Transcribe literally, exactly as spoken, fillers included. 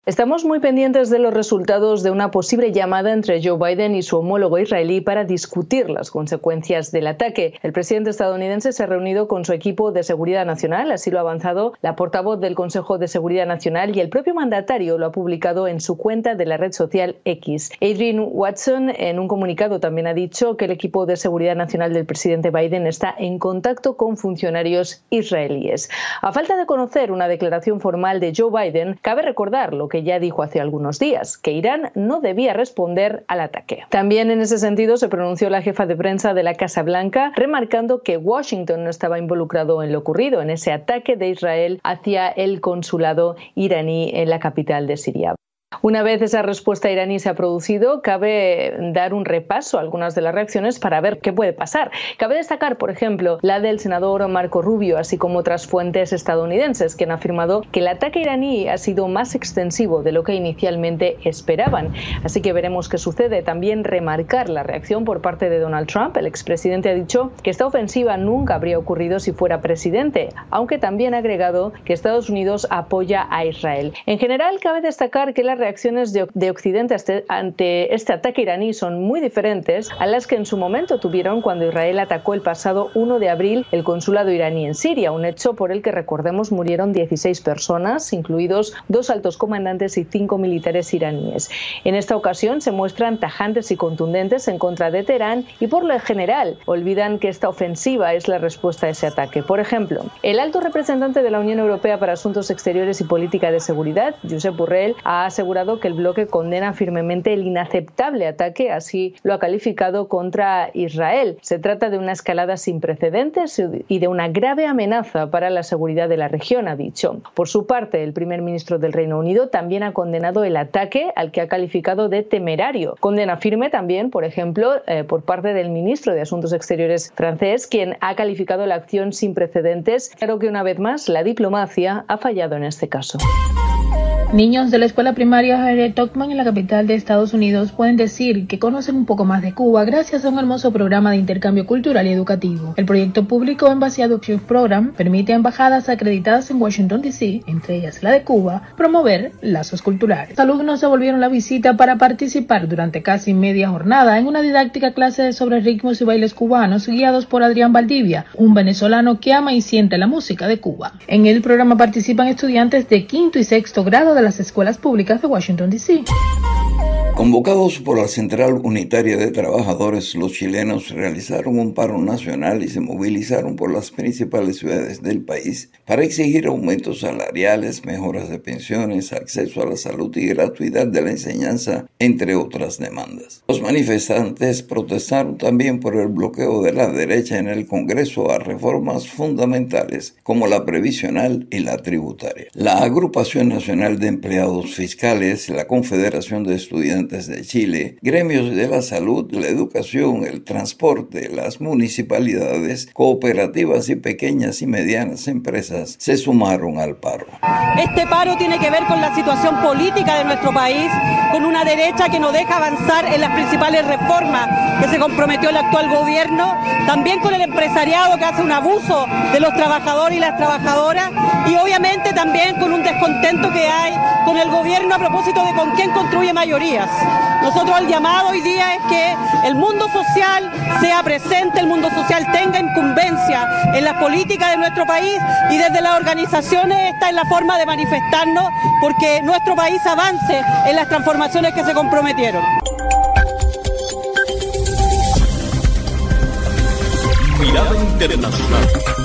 Estamos muy pendientes de los resultados de una posible llamada entre Joe Biden y su homólogo israelí para discutir las consecuencias del ataque. El presidente estadounidense se ha reunido con su equipo de seguridad nacional, así lo ha avanzado la portavoz del Consejo de Seguridad Nacional, y el propio mandatario lo ha publicado en su cuenta de la red social X. Adrienne Watson, en un comunicado, también ha dicho que el equipo de seguridad nacional del presidente Biden está en contacto con funcionarios israelíes. A falta de conocer una declaración formal de Joe Biden, cabe recordar lo que ya dijo hace algunos días, que Irán no debía responder al ataque. También en ese sentido se pronunció la jefa de prensa de la Casa Blanca, remarcando que Washington no estaba involucrado en lo ocurrido, en ese ataque de Israel hacia el consulado iraní en la capital de Siria. Una vez esa respuesta iraní se ha producido, cabe dar un repaso a algunas de las reacciones para ver qué puede pasar. Cabe destacar, por ejemplo, la del senador Marco Rubio, así como otras fuentes estadounidenses que han afirmado que el ataque iraní ha sido más extensivo de lo que inicialmente esperaban. Así que veremos qué sucede. También remarcar la reacción por parte de Donald Trump. El expresidente ha dicho que esta ofensiva nunca habría ocurrido si fuera presidente, aunque también ha agregado que Estados Unidos apoya a Israel. En general, cabe destacar que las reacciones de, de Occidente ante este ataque iraní son muy diferentes a las que en su momento tuvieron cuando Israel atacó el pasado uno de abril el consulado iraní en Siria, un hecho por el que, recordemos, murieron dieciséis personas, incluidos dos altos comandantes y cinco militares iraníes. En esta ocasión se muestran tajantes y contundentes en contra de Teherán y, por lo general, olvidan que esta ofensiva es la respuesta a ese ataque. Por ejemplo, el alto representante de la Unión Europea para Asuntos Exteriores y Política de Seguridad, Josep Borrell, ha asegurado que el bloque condena firmemente el inaceptable ataque, así lo ha calificado, contra Israel. Se trata de una escalada sin precedentes y de una grave amenaza para la seguridad de la región, ha dicho. Por su parte, el primer ministro del Reino Unido también ha condenado el ataque, al que ha calificado de temerario. Condena firme también, por ejemplo, eh, por parte del ministro de Asuntos Exteriores francés, quien ha calificado la acción sin precedentes. Claro que una vez más la diplomacia ha fallado en este caso. Niños de la escuela primaria Harriet Tubman en la capital de Estados Unidos pueden decir que conocen un poco más de Cuba gracias a un hermoso programa de intercambio cultural y educativo. El proyecto público Embassy Adoption Program permite a embajadas acreditadas en Washington D C, entre ellas la de Cuba, promover lazos culturales. Los alumnos se volvieron la visita para participar durante casi media jornada en una didáctica clase sobre ritmos y bailes cubanos guiados por Adrián Valdivia, un venezolano que ama y siente la música de Cuba. En el programa participan estudiantes de quinto y sexto grado de las escuelas públicas de Washington D C. Convocados por la Central Unitaria de Trabajadores, los chilenos realizaron un paro nacional y se movilizaron por las principales ciudades del país para exigir aumentos salariales, mejoras de pensiones, acceso a la salud y gratuidad de la enseñanza, entre otras demandas. Los manifestantes protestaron también por el bloqueo de la derecha en el Congreso a reformas fundamentales como la previsional y la tributaria. La Agrupación Nacional de Empleados Fiscales, la Confederación de Estudiantes de Chile, gremios de la salud, la educación, el transporte, las municipalidades, cooperativas y pequeñas y medianas empresas se sumaron al paro. Este paro tiene que ver con la situación política de nuestro país, con una derecha que no deja avanzar en las principales reformas que se comprometió el actual gobierno, también con el empresariado que hace un abuso de los trabajadores y las trabajadoras, y obviamente también con un descontento que hay con el gobierno a propósito de con quién construye mayorías. Nosotros el llamado hoy día es que el mundo social sea presente, el mundo social tenga incumbencia en las políticas de nuestro país, y desde las organizaciones esta es la forma de manifestarnos porque nuestro país avance en las transformaciones que se comprometieron. Mirada Internacional.